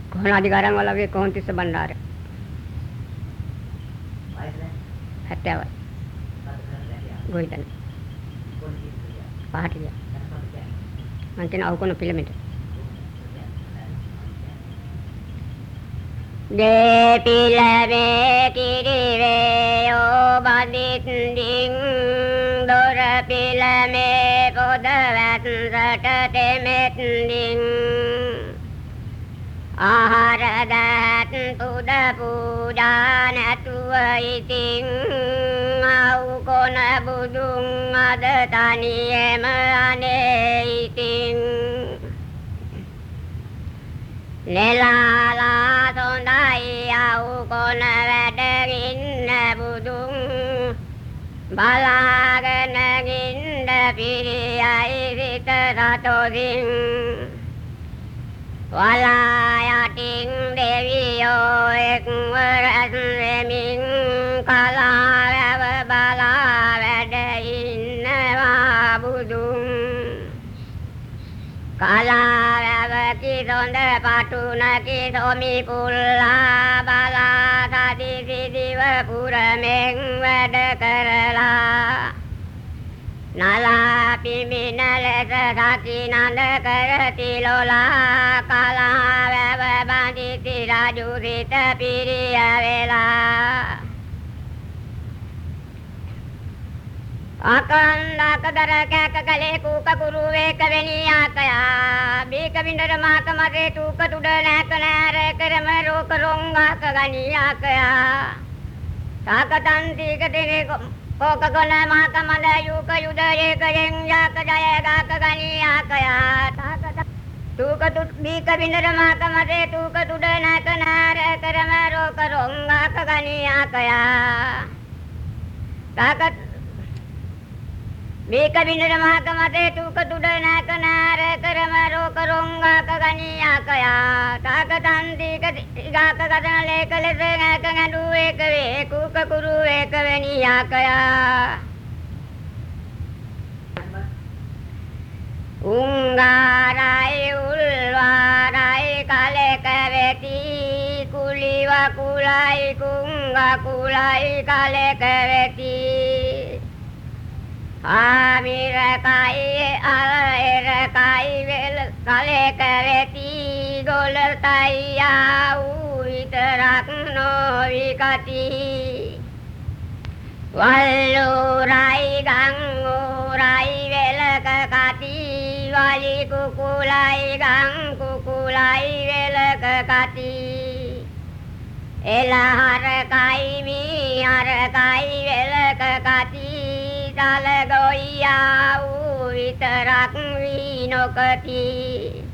කොහොනාදි ගාරන් වලගේ කොහොන්තිස්ස බණ්ඩාර. 70යි. ගොයිතන. පහට ගියා. මං කියන අවුකොන පිළමෙට. දේ පිළමේ කිරිවේ ඕ බඳිත් දින් දොර පිළමේ පොදවත් රට තෙමෙත් දින් ආහාර දත් පුද පූජා නැතුව ඉතින් අවුකොන බුදුන් අද තනියම අනේ ඉතින් නෙලාලා සොඳයි අවුකොන වැඩගින්න බුදුන් බලාගෙන ගින්න පිරියයි සිත සතොසින් වලා යටින් දෙවියෝ එක්වරස් වෙමින් කලාවැව බලා වැඩ ඉන්නවා බුදුන් කලාවැව කිසොඳ පටුනකි සොමි පුල්ලා බලා සදිසි දිව පුරමෙන් වැඩ කරලා නලා පිමින ලෙස සති නඳ කරති ලොලා කලාවැව බඳිති රජු සිත පිරිය වෙලා අකන්දකදර කැක කලේ කූක කුරු වේක වෙනියාකයා බීක විඳර මාක මරේ තුක තුඩ නැක නෑර කරම රෝක රොංගාක ගනියාකයා සාකතන් දීක දෙනේ කොක කොන මාක මද යුක යුද ඒකයෙන් යාක ජය ගාක ගනියාකයා සාකත තුක තුත් බීක විඳර මාක මරේ තුක තුඩ නැක නෑර කරම රෝක රොංගාක ගනියාකයා සාකත මේක විඳර මහක මතේ තුක තුඩ නැක නෑර කරම රෝක රොංගාක ගනියාකයා තාක තන්තික ගාක ගතන ලේක ලෙස නැක ගැඬු ඒක වේ කුක කුරු ඒක වෙනියාකයා උංගාරයි උල්වාරයි කලක වෙති කුලි වකුලයි කුංගා කුලයි කලක වෙති ආමිරකයි අලෙරකයි වෙල කලක වෙති ගොලතයි ආවු විතරක් නොවිකති වල්ලුරයි ගංගුරයි වෙලක කති වලි කුකුලයි ගං කුකුලයි වෙලක කති එලහරකයි මීහරකයි වෙලක කති දල ගොයියා වූ විතරක් වී නොකති